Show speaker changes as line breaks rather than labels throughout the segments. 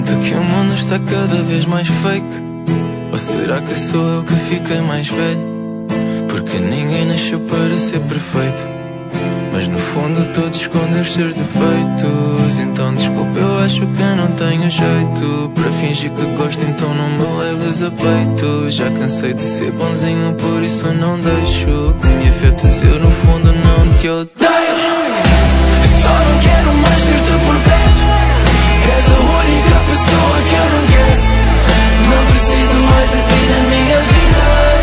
Sinto que o mundo está cada vez mais fake. Ou será que sou eu que fiquei mais velho? Porque ninguém nasceu para ser perfeito, mas no fundo todos escondem os seus defeitos. Então desculpa, eu acho que eu não tenho jeito para fingir que gosto, então não me leves a peito. Já cansei de ser bonzinho, por isso não deixo que me afetes, eu no fundo não te odeio. Só não quero mais ter-te por perto. És a única pessoa que eu não quero. Não preciso mais de ti na minha vida.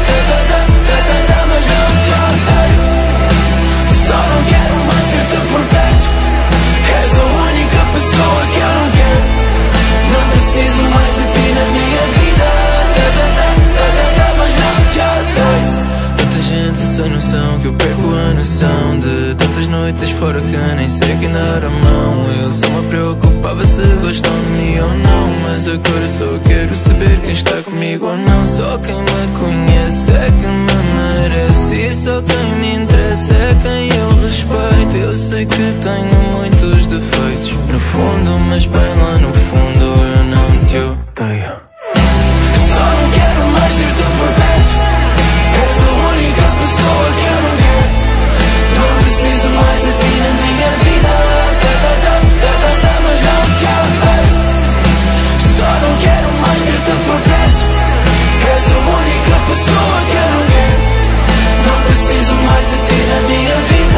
Mas não te odeio. Só não quero mais ter-te por perto. És a única pessoa que eu não quero. Não preciso mais de ti na minha vida. Mas não te odeio. Tanta gente sem noção que eu perco a noção de tantas noites fora que nem sei quem dar a mão. Eu só me preocupava se gostam de mim ou não, mas agora só quero saber quem está comigo ou não. Só quem me conhece é que me merece, e só quem me interessa é quem eu respeito. Eu sei que tenho muitos defeitos no fundo, mas bem lá no fundo eu não te odeio. Só não quero mais ter-te por perto. És a única pessoa que eu não quero. Não preciso mais de ti na minha vida. Mas não te odeio. Só não quero mais ter-te por perto. És a única pessoa que eu não quero. Não preciso mais de ti na minha vida.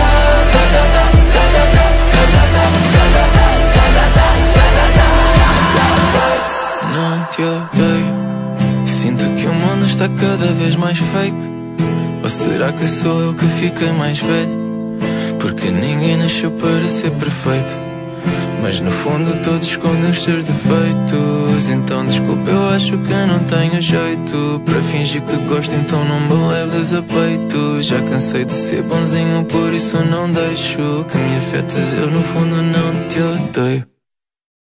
Não te odeio. Sinto que o mundo está cada vez mais fake. Ou será que sou eu que fiquei mais velho? Porque ninguém nasceu para ser perfeito, mas no fundo todos escondem os seus defeitos. Então desculpa, eu acho que eu não tenho jeito para fingir que gosto, então não me leves a peito. Já cansei de ser bonzinho, por isso não deixo que me afetes, eu no fundo não te odeio.